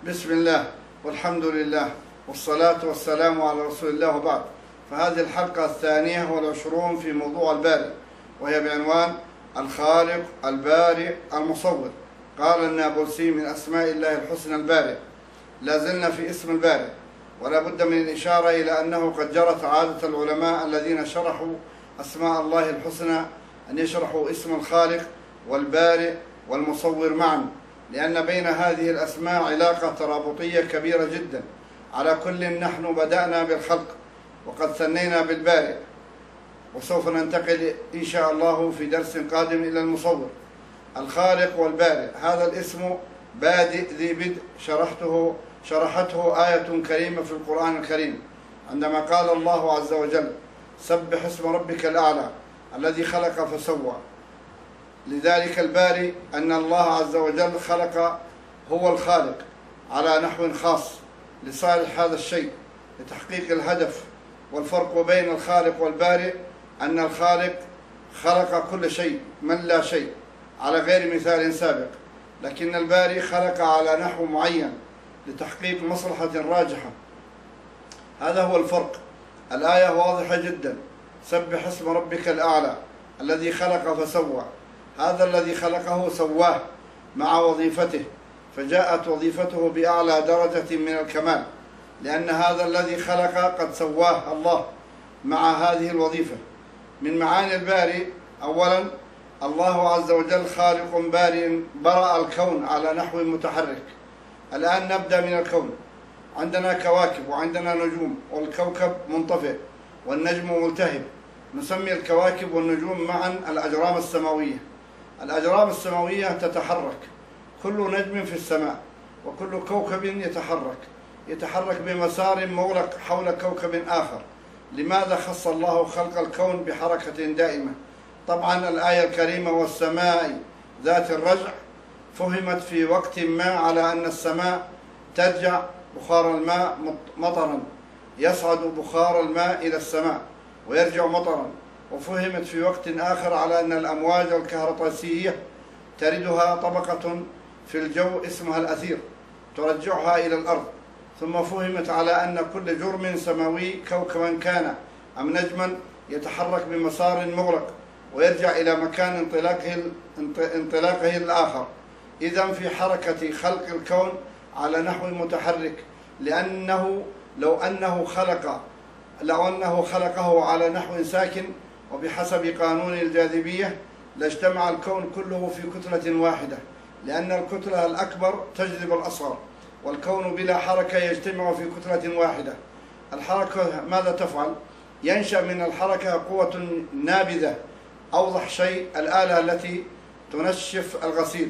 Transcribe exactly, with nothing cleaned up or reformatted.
بسم الله والحمد لله والصلاة والسلام على رسول الله وبعد. فهذه الحلقة الثانية والعشرون في موضوع البارئ، وهي بعنوان الخالق البارئ المصور. قال النابلسي من أسماء الله الحسنى البارئ. لا زلنا في اسم البارئ، ولا بد من الإشارة إلى أنه قد جرت عادة العلماء الذين شرحوا أسماء الله الحسنى أن يشرحوا اسم الخالق والبارئ والمصور معا، لأن بين هذه الأسماء علاقة ترابطية كبيرة جدا. على كل نحن بدأنا بالخلق وقد ثنينا بالبارئ، وسوف ننتقل إن شاء الله في درس قادم إلى المصور. الخالق والبارئ هذا الاسم بادئ ذي بدء شرحته شرحته آية كريمة في القرآن الكريم، عندما قال الله عز وجل: سبح اسم ربك الأعلى الذي خلق فسوى. لذلك البارئ أن الله عز وجل خلق، هو الخالق على نحو خاص لصالح هذا الشيء لتحقيق الهدف. والفرق بين الخالق والبارئ أن الخالق خلق كل شيء من لا شيء على غير مثال سابق، لكن البارئ خلق على نحو معين لتحقيق مصلحة راجحة. هذا هو الفرق. الآية واضحة جدا: سبح اسم ربك الأعلى الذي خلق فسوى. هذا الذي خلقه سواه مع وظيفته، فجاءت وظيفته بأعلى درجة من الكمال، لأن هذا الذي خلق قد سواه الله مع هذه الوظيفة. من معاني البارئ: أولا، الله عز وجل خالق بارئ برأ الكون على نحو متحرك. الآن نبدأ من الكون. عندنا كواكب وعندنا نجوم، والكوكب منطفئ والنجم ملتهب. نسمي الكواكب والنجوم معا الأجرام السماوية. الأجرام السماوية تتحرك، كل نجم في السماء وكل كوكب يتحرك يتحرك بمسار مغلق حول كوكب آخر. لماذا خص الله خلق الكون بحركة دائمة؟ طبعا الآية الكريمة: والسماء ذات الرجع فهمت في وقت ما على أن السماء ترجع بخار الماء مطرا، يصعد بخار الماء إلى السماء ويرجع مطرا. وفهمت في وقت آخر على أن الأمواج الكهروطيسية تردها طبقة في الجو اسمها الأثير ترجعها إلى الأرض. ثم فهمت على أن كل جرم سماوي كوكبا كان أم نجما يتحرك بمسار مغلق ويرجع إلى مكان انطلاقه انطلاقه الآخر. إذن في حركة خلق الكون على نحو متحرك، لأنه لو أنه خلق لو أنه خلقه على نحو ساكن وبحسب قانون الجاذبية لاجتمع الكون كله في كتلة واحدة، لأن الكتلة الأكبر تجذب الأصغر، والكون بلا حركة يجتمع في كتلة واحدة. الحركة ماذا تفعل؟ ينشأ من الحركة قوة نابذة. أوضح شيء: الآلة التي تنشف الغسيل